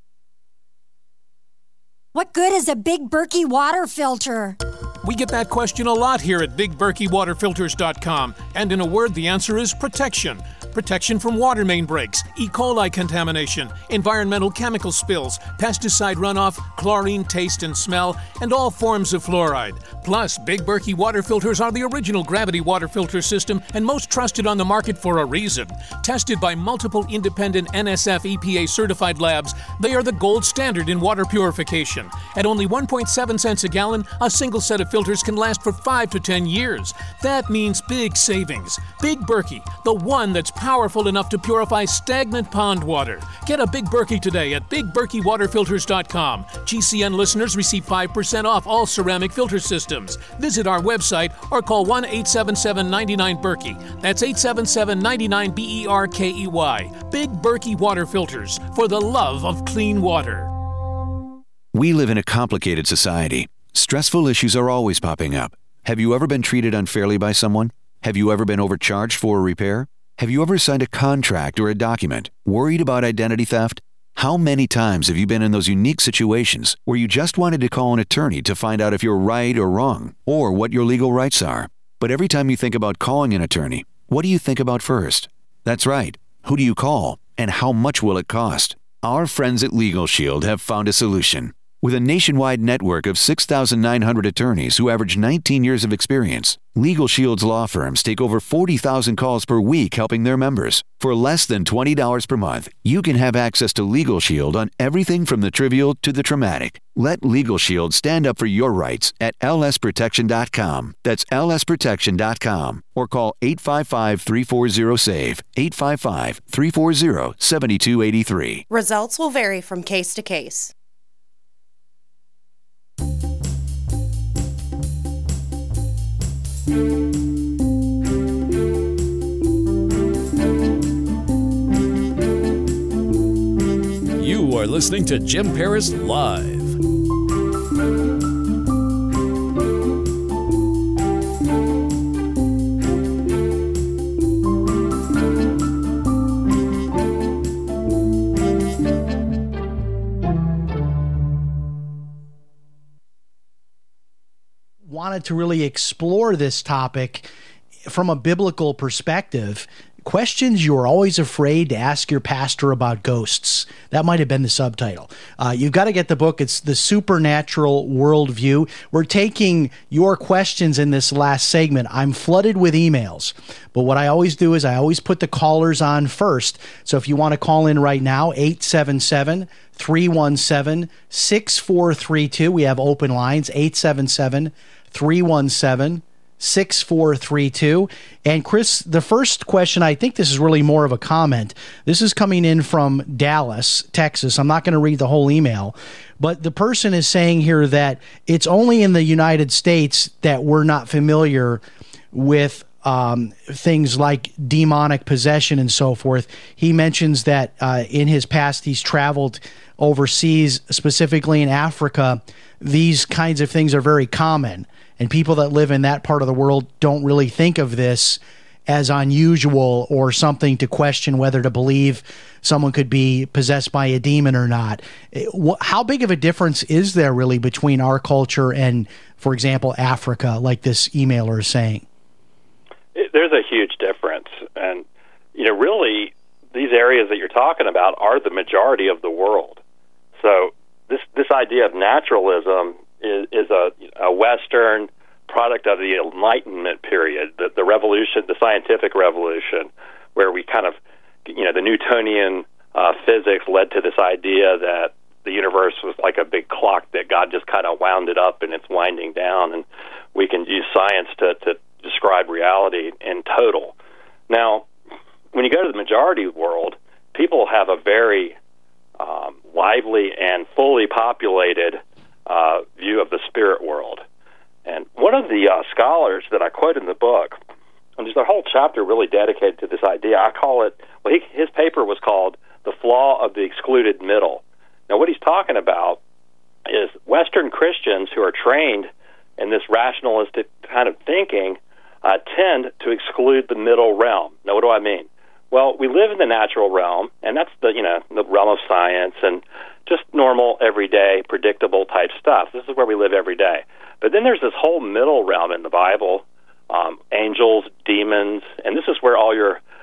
What good is a Big Berkey water filter? We get that question a lot here at Big Berkey Water Filters dot com, and in a word, the answer is protection. protection from water main breaks, E. coli contamination, environmental chemical spills, pesticide runoff, chlorine taste and smell, and all forms of fluoride. Plus, Big Berkey water filters are the original gravity water filter system and most trusted on the market for a reason. Tested by multiple independent N S F E P A certified labs, they are the gold standard in water purification. At only one point seven cents a gallon, a single set of filters can last for five to ten years. That means big savings. Big Berkey, the one that's powerful enough to purify stagnant pond water. Get a Big Berkey today at big berkey water filters dot com. G C N listeners receive five percent off all ceramic filter systems. Visit our website or call one eight seven seven, nine nine, Berkey. That's eight seven seven, nine nine, B E R K E Y. Big Berkey Water Filters, for the love of clean water. We live in a complicated society. Stressful issues are always popping up. Have you ever been treated unfairly by someone? Have you ever been overcharged for a repair? Have you ever signed a contract or a document? Worried about identity theft? How many times have you been in those unique situations where you just wanted to call an attorney to find out if you're right or wrong, or what your legal rights are? But every time you think about calling an attorney, what do you think about first? That's right. Who do you call, and how much will it cost? Our friends at Legal Shield have found a solution. With a nationwide network of six thousand nine hundred attorneys who average nineteen years of experience, Legal Shield's law firms take over forty thousand calls per week helping their members. For less than twenty dollars per month, you can have access to Legal Shield on everything from the trivial to the traumatic. Let Legal Shield stand up for your rights at L S protection dot com. That's L S protection dot com. Or call eight five five, three four zero, S A V E, eight five five, three four zero, seven two eight three. Results will vary from case to case. You are listening to Jim Paris Live. Wanted to really explore this topic from a biblical perspective. Questions you are always afraid to ask your pastor about ghosts. That might have been the subtitle. Uh, you've got to get the book. It's The Supernatural Worldview. We're taking your questions in this last segment. I'm flooded with emails, but what I always do is I always put the callers on first. So if you want to call in right now, eight seven seven, three one seven, six four three two. We have open lines, eight seven seven, three one seven, six four three two. And Chris, the first question, I think this is really more of a comment. This is coming in from Dallas, Texas. I'm not going to read the whole email, but the person is saying here that it's only in the United States that we're not familiar with um, things like demonic possession and so forth. He mentions that uh, in his past he's traveled overseas, specifically in Africa. These kinds of things are very common. And people that live in that part of the world don't really think of this as unusual or something to question whether to believe someone could be possessed by a demon or not. How big of a difference is there really between our culture and, for example, Africa, like this emailer is saying? There's a huge difference. And, you know, really, these areas that you're talking about are the majority of the world. So this, this idea of naturalism is, is a, a Western product of the Enlightenment period, the, the revolution, the scientific revolution, where we kind of, you know, the Newtonian uh, physics led to this idea that the universe was like a big clock that God just kind of wound it up and it's winding down, and we can use science to, to describe reality in total. Now, when you go to the majority world, people have a very um, lively and fully populated uh, view of the spirit world. And one of the uh, scholars that I quote in the book, and there's a whole chapter really dedicated to this idea. I call it, well, he, his paper was called The Flaw of the Excluded Middle. Now, what he's talking about is Western Christians who are trained in this rationalistic kind of thinking uh, tend to exclude the middle realm. Now, what do I mean? Well, we live in the natural realm, and that's the, you know, the realm of science and just normal, everyday, predictable type stuff. This is where we live every day. But then there's this whole middle realm in the Bible, um, angels, demons, and this is where all your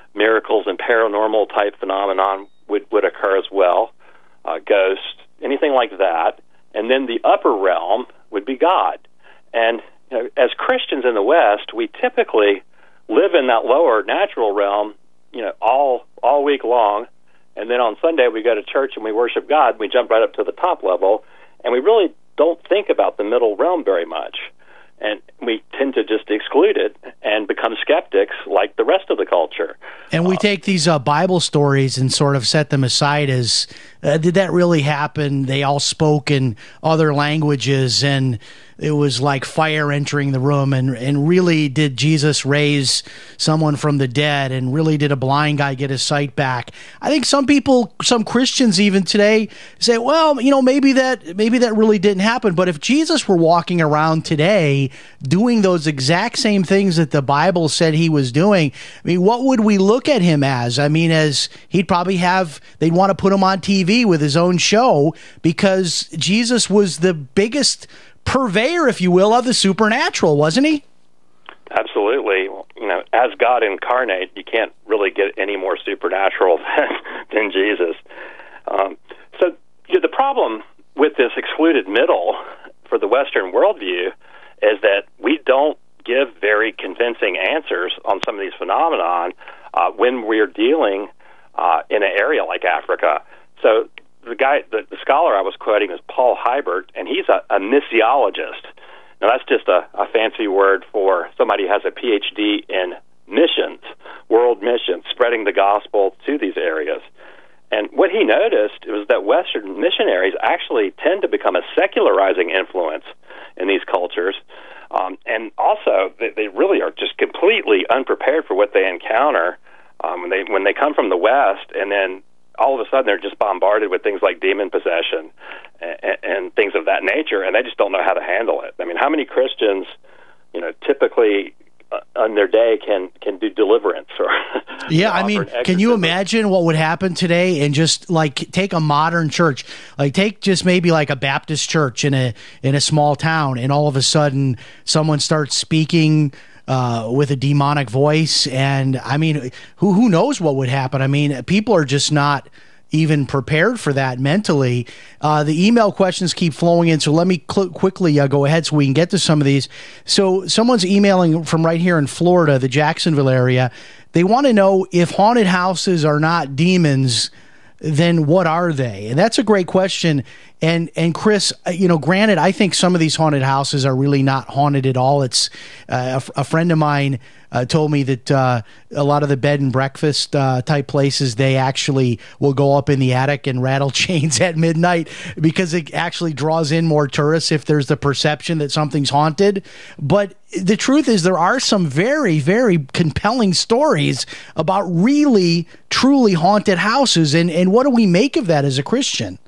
miracles and paranormal type phenomenon would, would occur as well, uh, ghosts, anything like that. And then the upper realm would be God. And you know, as Christians in the West, we typically live in that lower natural realm, you know, all all week long. And then on Sunday we go to church and we worship God. And we jump right up to the top level, and we really don't think about the middle realm very much. And we tend to just exclude it and become skeptics like the rest of the culture. And we take these uh, Bible stories and sort of set them aside as, uh, did that really happen? They all spoke in other languages, and it was like fire entering the room. And, and really, did Jesus raise someone from the dead? And really, did a blind guy get his sight back? I think some people, some Christians even today, say, well, you know, maybe that maybe that really didn't happen. But if Jesus were walking around today doing those exact same things that the Bible said he was doing, I mean, what would we look at him as? I mean, as he'd probably have, they'd want to put him on T V with his own show, because Jesus was the biggest purveyor, if you will, of the supernatural, wasn't he? Absolutely. You know, as God incarnate, you can't really get any more supernatural than, than Jesus. Um, so you know, the problem with this excluded middle for the Western worldview is that we don't give very convincing answers on some of these phenomenon uh, when we're dealing uh, in an area like Africa. So the guy, the, the scholar I was quoting is Paul Hibert, and he's a, a missiologist. Now, that's just a, a fancy word for somebody who has a P H D in missions, world missions, spreading the gospel to these areas. And what he noticed was that Western missionaries actually tend to become a secularizing influence in these cultures. Um, and also, they, they really are just completely unprepared for what they encounter um, when they when they come from the West, and then all of a sudden they're just bombarded with things like demon possession and, and things of that nature, and they just don't know how to handle it. I mean, how many Christians, you know, typically uh, on their day can can do deliverance or yeah, I mean, can you imagine what would happen today? And just like take a modern church, like take just maybe like a Baptist church in a in a small town, and all of a sudden someone starts speaking Uh, with a demonic voice, and I mean, who who knows what would happen? I mean, people are just not even prepared for that mentally. Uh, the email questions keep flowing in, so let me cl- quickly uh, go ahead so we can get to some of these. So someone's emailing from right here in Florida, the Jacksonville area. They want to know if haunted houses are not demons, then what are they? And that's a great question. And and Chris, you know, granted, I think some of these haunted houses are really not haunted at all. It's uh, a, a friend of mine uh, told me that uh, a lot of the bed and breakfast uh, type places, they actually will go up in the attic and rattle chains at midnight because it actually draws in more tourists if there's the perception that something's haunted. But the truth is, there are some very, very compelling stories about really, truly haunted houses. And, and what do we make of that as a Christian?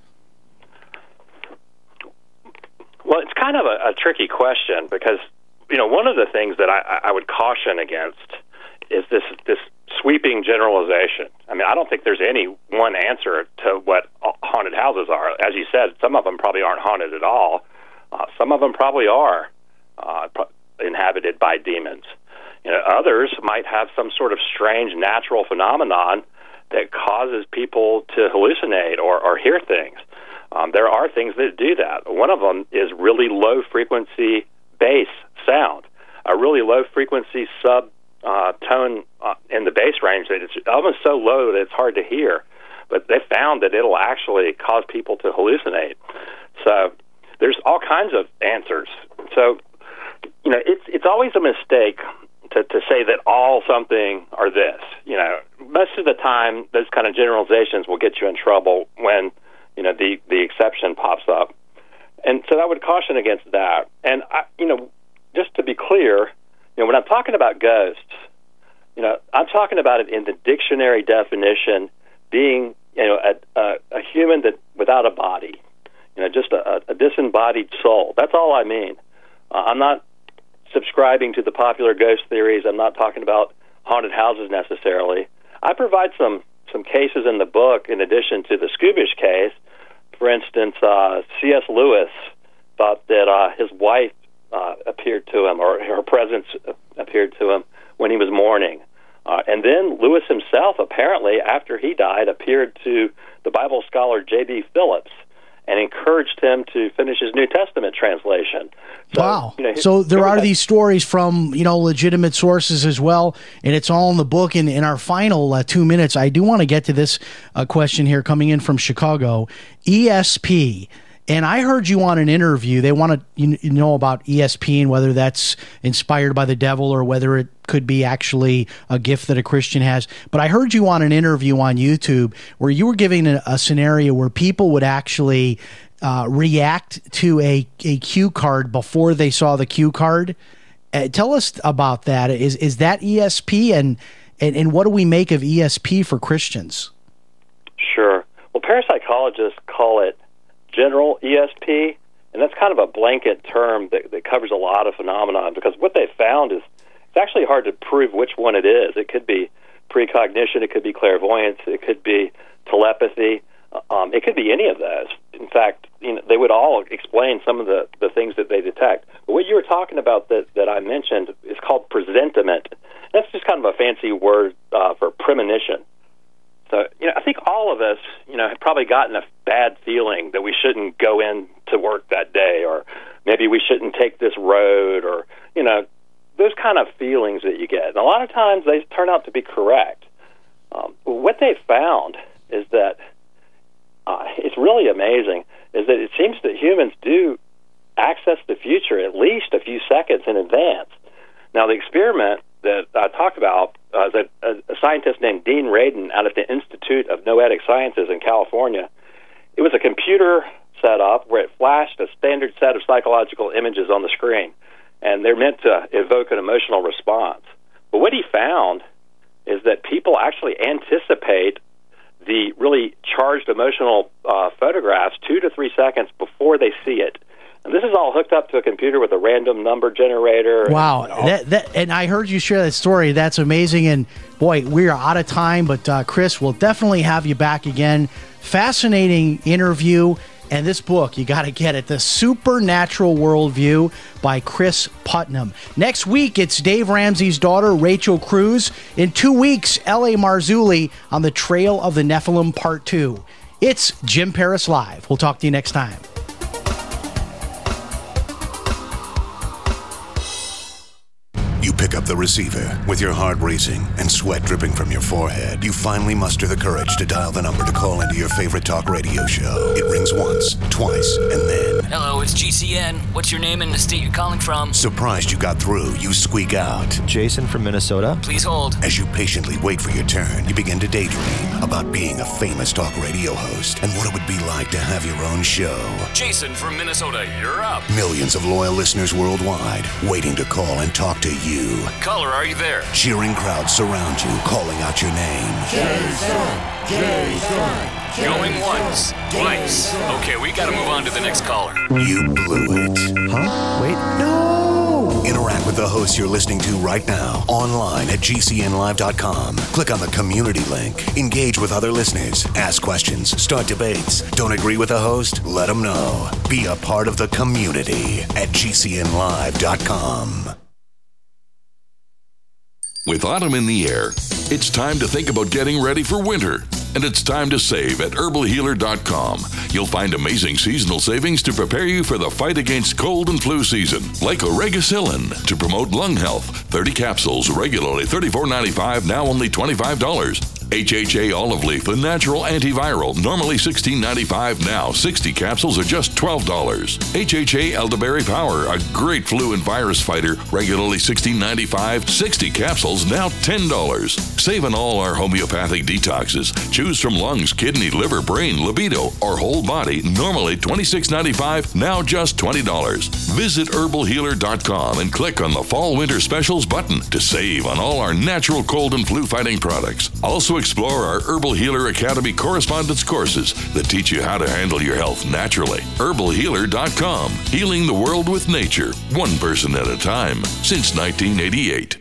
Well, it's kind of a, a tricky question because, you know, one of the things that I, I would caution against is this this sweeping generalization. I mean, I don't think there's any one answer to what haunted houses are. As you said, some of them probably aren't haunted at all. Uh, some of them probably are uh, inhabited by demons. You know, others might have some sort of strange natural phenomenon that causes people to hallucinate or, or hear things. Um, there are things that do that. One of them is really low-frequency bass sound, a really low-frequency sub uh, tone uh, in the bass range that it's almost so low that it's hard to hear. But they found that it'll actually cause people to hallucinate. So there's all kinds of answers. So, you know, it's it's always a mistake to, to say that all something are this. You know, most of the time, those kind of generalizations will get you in trouble when you know, the, the exception pops up. And so I would caution against that. And, I, you know, just to be clear, you know, when I'm talking about ghosts, you know, I'm talking about it in the dictionary definition being, you know, a, a, a human that without a body, you know, just a, a disembodied soul. That's all I mean. Uh, I'm not subscribing to the popular ghost theories. I'm not talking about haunted houses necessarily. I provide some some cases in the book in addition to the Scoobish case. For instance, uh, C S Lewis thought that uh, his wife uh, appeared to him, or her presence appeared to him when he was mourning. Uh, and then Lewis himself, apparently, after he died, appeared to the Bible scholar J B Phillips and encouraged him to finish his New Testament translation. So, wow. You know, so there are these stories from, you know, legitimate sources as well, and it's all in the book. In, in our final uh, two minutes, I do want to get to this uh, question here coming in from Chicago. E S P. And I heard you on an interview. They want to you know about E S P and whether that's inspired by the devil or whether it could be actually a gift that a Christian has. But I heard you on an interview on YouTube where you were giving a, a scenario where people would actually uh, react to a, a cue card before they saw the cue card. Uh, tell us about that. Is is that E S P, and, and, and what do we make of E S P for Christians? Sure. Well, parapsychologists call it general E S P, and that's kind of a blanket term that, that covers a lot of phenomena, because what they found is it's actually hard to prove which one it is. It could be precognition, it could be clairvoyance, it could be telepathy, um, it could be any of those. In fact, you know, they would all explain some of the, the things that they detect. But what you were talking about that, that I mentioned is called presentiment. That's just kind of a fancy word uh, for premonition. So, you know, I think all of us, you know, have probably gotten a bad feeling that we shouldn't go in to work that day, or maybe we shouldn't take this road, or, you know, those kind of feelings that you get. And a lot of times they turn out to be correct. Um, what they found is that uh, it's really amazing, is that it seems that humans do access the future at least a few seconds in advance. Now, the experiment that I talked about uh, is a, a scientist named Dean Radin out at the Institute of Noetic Sciences in California. It was a computer set up where it flashed a standard set of psychological images on the screen, and they're meant to evoke an emotional response. But what he found is that people actually anticipate the really charged emotional uh, photographs two to three seconds before they see it. And this is all hooked up to a computer with a random number generator. Wow. And, you know, that, that, and I heard you share that story. That's amazing. And, boy, we are out of time. But, uh, Chris, we'll definitely have you back again. Fascinating interview. And this book, you got to get it, The Supernatural Worldview by Chris Putnam. Next week, it's Dave Ramsey's daughter, Rachel Cruz. In two weeks, L A Marzulli on the Trail of the Nephilim Part two. It's Jim Paris Live. We'll talk to you next time. You pick up the receiver. With your heart racing and sweat dripping from your forehead, you finally muster the courage to dial the number to call into your favorite talk radio show. It rings once, twice, and then... Hello, it's G C N. What's your name and the state you're calling from? Surprised you got through, you squeak out. Jason from Minnesota. Please hold. As you patiently wait for your turn, you begin to daydream about being a famous talk radio host and what it would be like to have your own show. Jason from Minnesota, you're up. Millions of loyal listeners worldwide waiting to call and talk to you. Caller, are you there? Cheering crowds surround you, calling out your name. Jason! Jason! Going once, twice. Okay, we gotta move on to the next caller. You blew it. Huh? Wait. No! Interact with the hosts you're listening to right now, online at G C N live dot com. Click on the community link. Engage with other listeners. Ask questions. Start debates. Don't agree with the host? Let them know. Be a part of the community at G C N live dot com. With autumn in the air, it's time to think about getting ready for winter. And it's time to save at herbal healer dot com. You'll find amazing seasonal savings to prepare you for the fight against cold and flu season. Like Oregacillin to promote lung health. thirty capsules, regularly thirty-four ninety-five, now only twenty-five dollars. H H A Olive Leaf, the natural antiviral, normally sixteen ninety-five, now sixty capsules are just twelve dollars. H H A Elderberry Power, a great flu and virus fighter, regularly sixteen ninety-five, sixty capsules, now ten dollars. Save on all our homeopathic detoxes. Choose from lungs, kidney, liver, brain, libido, or whole body, normally twenty-six ninety-five, now just twenty dollars. Visit herbal healer dot com and click on the Fall Winter Specials button to save on all our natural cold and flu fighting products. Also explore our Herbal Healer Academy correspondence courses that teach you how to handle your health naturally. herbal healer dot com, healing the world with nature, one person at a time, since nineteen eighty-eight.